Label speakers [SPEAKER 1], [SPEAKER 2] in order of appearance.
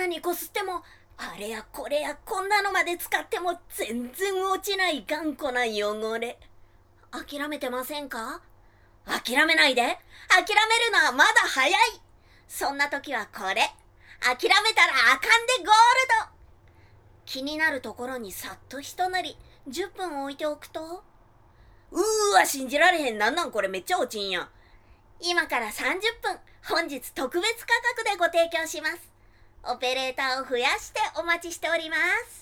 [SPEAKER 1] なにこすっても、あれやこれやこんなのまで使っても全然落ちない頑固な汚れ。諦めてませんか？諦めないで。諦めるのはまだ早い。そんな時はこれ。諦めたらあかんでゴールド。気になるところにさっと一塗り、10分置いておくと、信じられへん。なんこれめっちゃ落ちんやん。今から30分、本日特別価格でご提供します。オペレーターを増やしてお待ちしております。